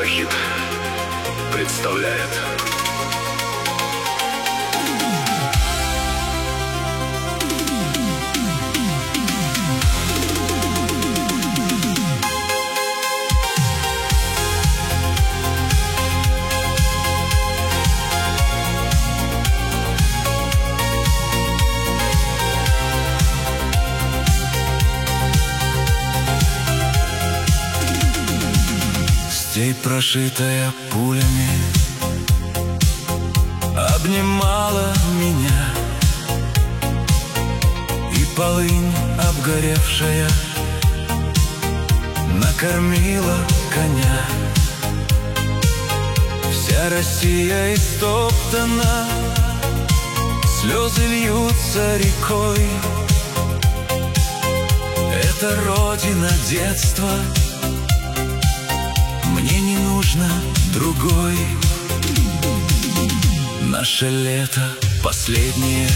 Нейрохит представляет. Степь, прошитая пулями, обнимала меня, и полынь обгоревшая накормила коня. Вся Россия истоптана, слезы льются рекой. Это родина детства, мне не нужно другой. Наше лето последнее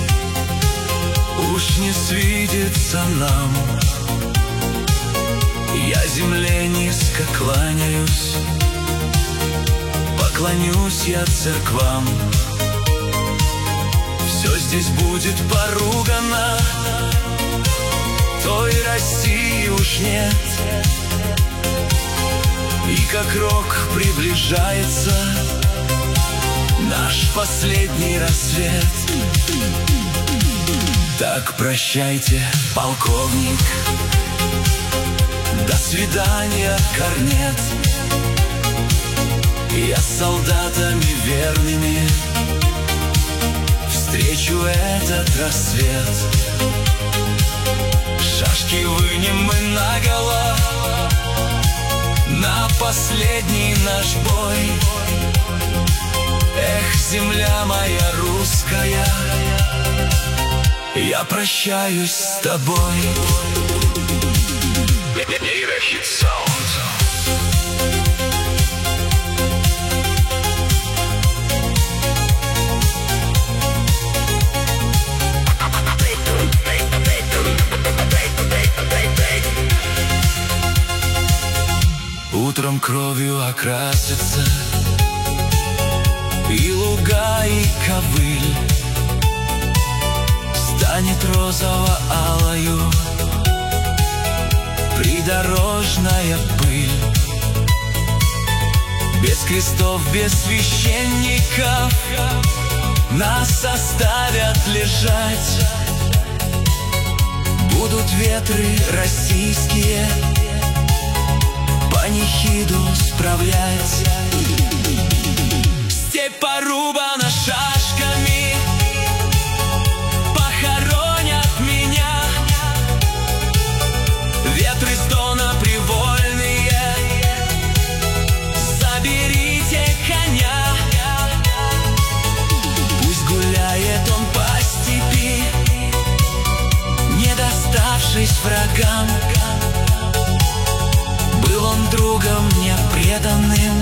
уж не свидится нам. Я земле низко кланяюсь, поклонюсь я церквам. Все здесь будет поругано, той России уж нет. И как рок приближается наш последний рассвет. Так прощайте, полковник, до свидания, корнет. Я с солдатами верными встречу этот рассвет. Шашки вынем мы наголо на последний наш бой. Эх, земля моя русская, я прощаюсь с тобой. Нейрохит Саунд. Утром кровью окрасятся и луга, и ковыль, станет розово-алою придорожная пыль. Без крестов, без священников нас оставят лежать. Будут ветры российские панихиду справлять. Степь порубана шашками, похоронят меня. Ветры с Дона привольные, заберите коня. Пусть гуляет он по степи, не доставшись врагам. Был он другом мне преданным,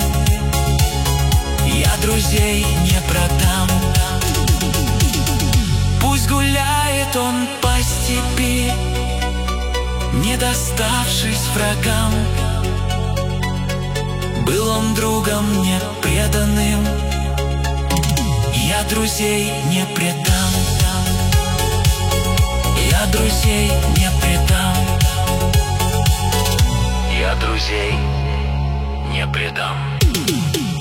я друзей не продам. Пусть гуляет он по степи, не доставшись врагам. Был он другом мне преданным, я друзей не предам. Я друзей не предам. Я друзей не предам.